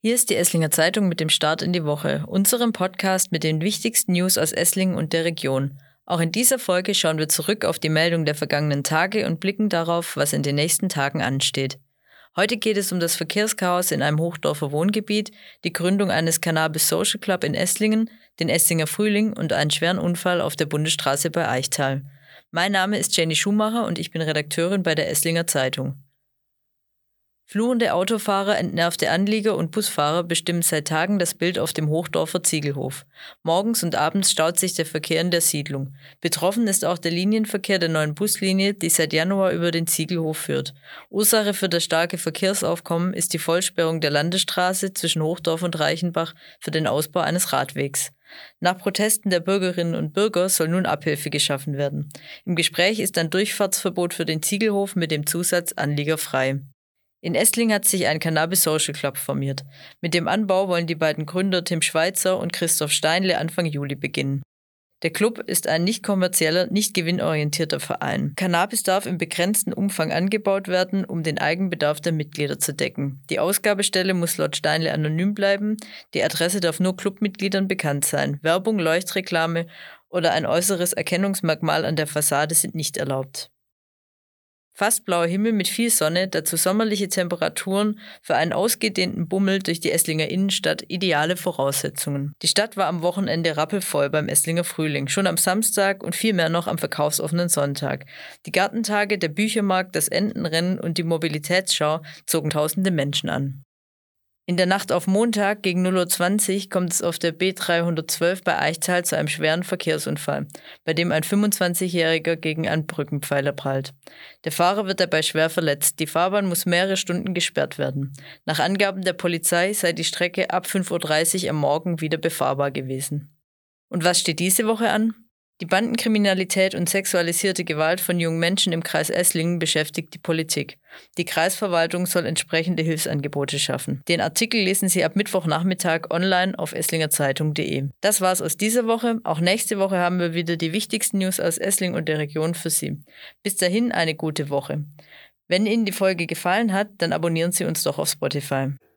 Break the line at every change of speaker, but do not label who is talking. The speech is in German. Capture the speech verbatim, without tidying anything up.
Hier ist die Esslinger Zeitung mit dem Start in die Woche, unserem Podcast mit den wichtigsten News aus Esslingen und der Region. Auch in dieser Folge schauen wir zurück auf die Meldung der vergangenen Tage und blicken darauf, was in den nächsten Tagen ansteht. Heute geht es um das Verkehrschaos in einem Hochdorfer Wohngebiet, die Gründung eines Cannabis Social Club in Esslingen, den Esslinger Frühling und einen schweren Unfall auf der Bundesstraße bei Eichtal. Mein Name ist Jenny Schumacher und ich bin Redakteurin bei der Esslinger Zeitung. Fluchende Autofahrer, entnervte Anlieger und Busfahrer bestimmen seit Tagen das Bild auf dem Hochdorfer Ziegelhof. Morgens und abends staut sich der Verkehr in der Siedlung. Betroffen ist auch der Linienverkehr der neuen Buslinie, die seit Januar über den Ziegelhof führt. Ursache für das starke Verkehrsaufkommen ist die Vollsperrung der Landesstraße zwischen Hochdorf und Reichenbach für den Ausbau eines Radwegs. Nach Protesten der Bürgerinnen und Bürger soll nun Abhilfe geschaffen werden. Im Gespräch ist ein Durchfahrtsverbot für den Ziegelhof mit dem Zusatz Anlieger frei. In Esslingen hat sich ein Cannabis Social Club formiert. Mit dem Anbau wollen die beiden Gründer Tim Schweitzer und Christoph Steinle Anfang Juli beginnen. Der Club ist ein nicht kommerzieller, nicht gewinnorientierter Verein. Cannabis darf im begrenzten Umfang angebaut werden, um den Eigenbedarf der Mitglieder zu decken. Die Ausgabestelle muss laut Steinle anonym bleiben, die Adresse darf nur Clubmitgliedern bekannt sein. Werbung, Leuchtreklame oder ein äußeres Erkennungsmerkmal an der Fassade sind nicht erlaubt. Fast blauer Himmel mit viel Sonne, dazu sommerliche Temperaturen, für einen ausgedehnten Bummel durch die Esslinger Innenstadt ideale Voraussetzungen. Die Stadt war am Wochenende rappelvoll beim Esslinger Frühling, schon am Samstag und viel mehr noch am verkaufsoffenen Sonntag. Die Gartentage, der Büchermarkt, das Entenrennen und die Mobilitätsschau zogen tausende Menschen an. In der Nacht auf Montag gegen null Uhr zwanzig kommt es auf der B dreihundertzwölf bei Eichtal zu einem schweren Verkehrsunfall, bei dem ein fünfundzwanzigjähriger gegen einen Brückenpfeiler prallt. Der Fahrer wird dabei schwer verletzt. Die Fahrbahn muss mehrere Stunden gesperrt werden. Nach Angaben der Polizei sei die Strecke ab fünf Uhr dreißig am Morgen wieder befahrbar gewesen. Und was steht diese Woche an? Die Bandenkriminalität und sexualisierte Gewalt von jungen Menschen im Kreis Esslingen beschäftigt die Politik. Die Kreisverwaltung soll entsprechende Hilfsangebote schaffen. Den Artikel lesen Sie ab Mittwochnachmittag online auf esslingerzeitung punkt de. Das war's aus dieser Woche. Auch nächste Woche haben wir wieder die wichtigsten News aus Esslingen und der Region für Sie. Bis dahin eine gute Woche. Wenn Ihnen die Folge gefallen hat, dann abonnieren Sie uns doch auf Spotify.